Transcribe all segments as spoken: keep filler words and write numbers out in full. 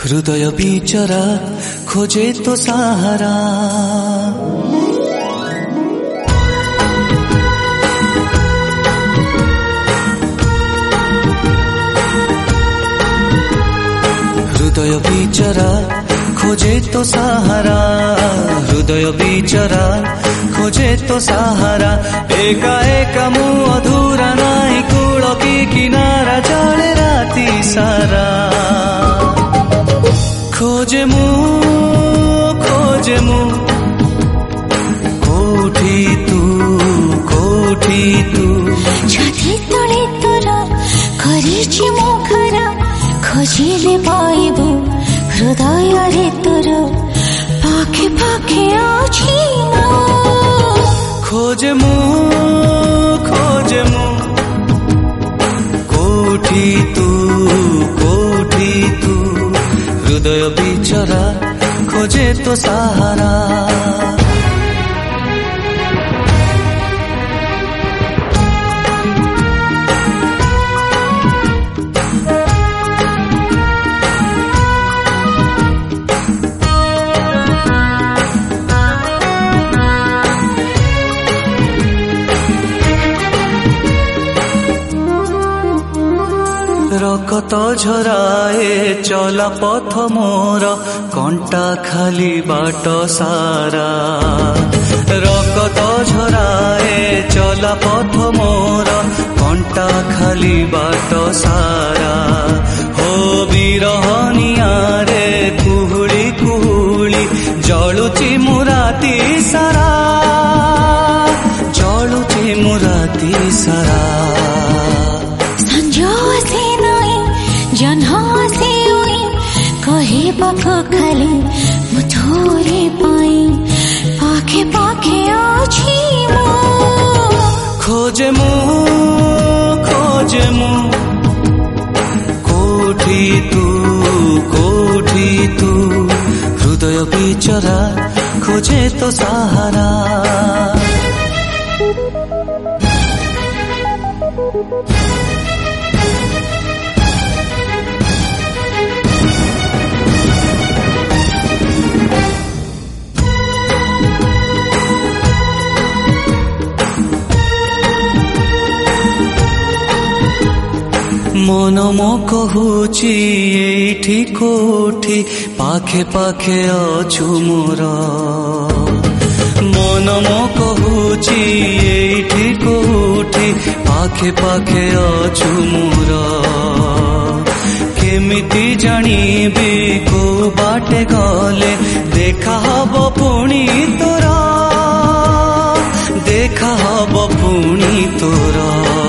हृदय बिचरा खोजे तो सहारा। हृदय बिचरा खोजे तो सहारा, हृदय बिचरा खोजे तो सहारा। एका एका मु अधूरा नाई कूल की किनारा चले राती सारा। खोजे मु खोजे मु कोठी तू कोठी तू। छाती तले तोर करिछि मो घर खोजिले पाइबु हृदय रे तोर पाखे पाखे अछि मो। खोजे मु खोजे मु कोठी तू कोठी तू। हृदय बिचरा खोजे तो सहारा। रकत झराए चला पथ मोर कंटा खाली बाट सारा। रकत झराए चला पथ मोर कंटा खाली बाट सारा। हो बिरहनिया रे कुहुली कुहुली जलुची मुराती सारा, जलुची मुराती सारा। जनहासे उई कहे बक खाली मुथोरे पाई पाखे पाखे अछि मो। खोजे मु खोजे मु कोठी तू कोठी तू। हृदय बिचरा खोजे तो सहारा। मन मो कहूची एठी कोठी पाखे पाखे अछु मोर। मन मो कहूची एठी कोठी पाखे पाखे अछु मोर। केमिति जानिबी को बाटे गले देखा हब पुणी तोरा, देखा हब पुणी तोरा।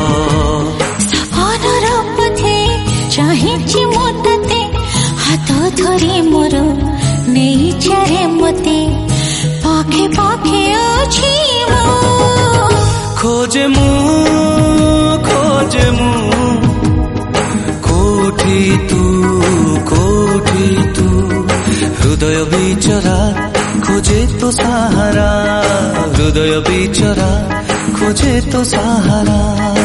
चाहिछि मोते हाथ धरी मोर नहीं चारे मते पाखे पाखे अछि मो। खोजे मु खोजे मु कोठी तू कोठी तू। हृदय बिचरा खोजे तो सहारा, हृदय बिचरा खोजे तो सहारा।